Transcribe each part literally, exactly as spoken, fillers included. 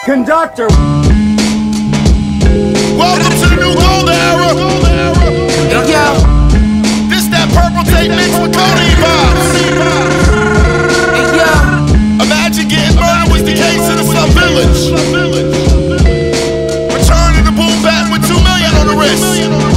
Conductor. Welcome to the new golden era. Hey, yo. This that purple tape mixed with codeine vibes. Hey, yo. Imagine getting murdered was the case in the Slum Village. Return to the boom bat with two million on the wrist.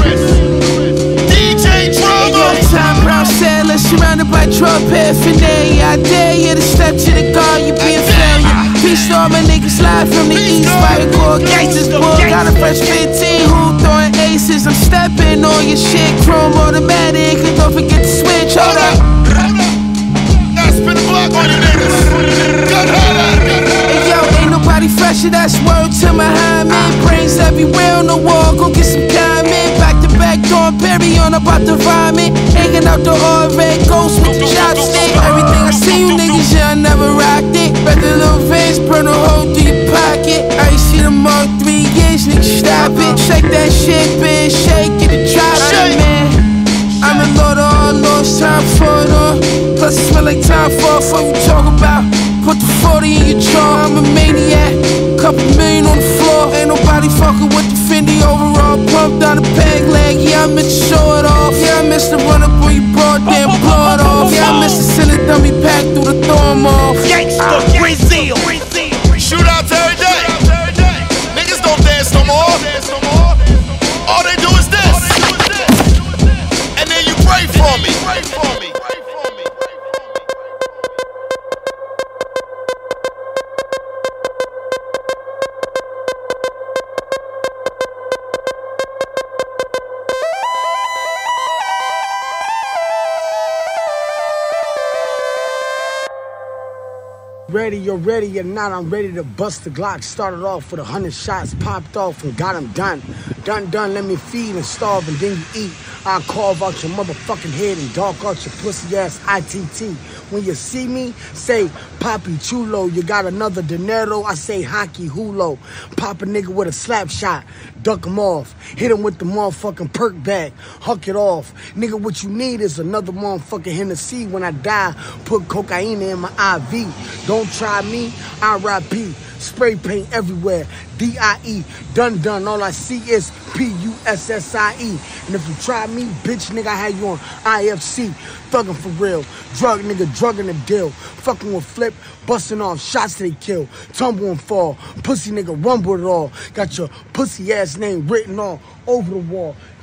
D J Drama. Hey, yo, Tom Brown sailor surrounded by drug paraphernalia. I dare you to step to the guard, you be a failure. Peace to all my niggas live from the east. Fire core gangsters, bull. Got a fresh fifteen, who throwing aces. I'm stepping on your shit, chrome automatic. And don't forget to switch, hold up. Now spin the block on you niggas. Gun hard. Hey yo, ain't nobody fresher, that's word to my hymen. Brains everywhere on the wall, go get some diamond. Back to back, Dawn Perry on about the vomit. Hanging out the all red ghost with the chopstick. Everything I see you niggas, yeah, I never rocked it. Bet the little veins burn a hole through your pocket. I ain't seen them all three years, nigga, stop it. Shake that shit, bitch, shake it and drop it, man. I'm the Lord of all Lords, time for it all. Plus it smell like time for it, fuck you talk about. Put the forty in your jaw, I'm a maniac. Couple million on the floor, ain't nobody fucking with the Fendi overall. Pumped on a peg leg, yeah, I miss to show it off. Yeah, I miss to run up on you broad, damn blow it off. Yeah, I miss to send a dummy pack through the thorn off. Gangsta Brazil. Shootouts every day. Niggas don't dance no more. All they do is this. And then you pray for me. Ready, you're ready, you're not, I'm ready to bust the Glock. Started off with a hundred shots, popped off and got them done. Done, done, let me feed and starve and then you eat. I'll carve out your motherfucking head and dark out your pussy ass I T T. When you see me, say Papi Chulo. You got another dinero, I say hockey hulo. Pop a nigga with a slap shot, duck him off. Hit him with the motherfucking perk bag, huck it off. Nigga, what you need is another motherfucking Hennessy. When I die, put cocaine in my I V. Don't try me, R I P. Spray paint everywhere, D I E, done done, all I see is P U S S I E. And if you try me, bitch nigga, I had you on I F C, thuggin' for real, drug nigga, drugging the deal, fucking with flip, busting off shots they kill, tumble and fall, pussy nigga rumble it all, got your pussy ass name written all over the wall.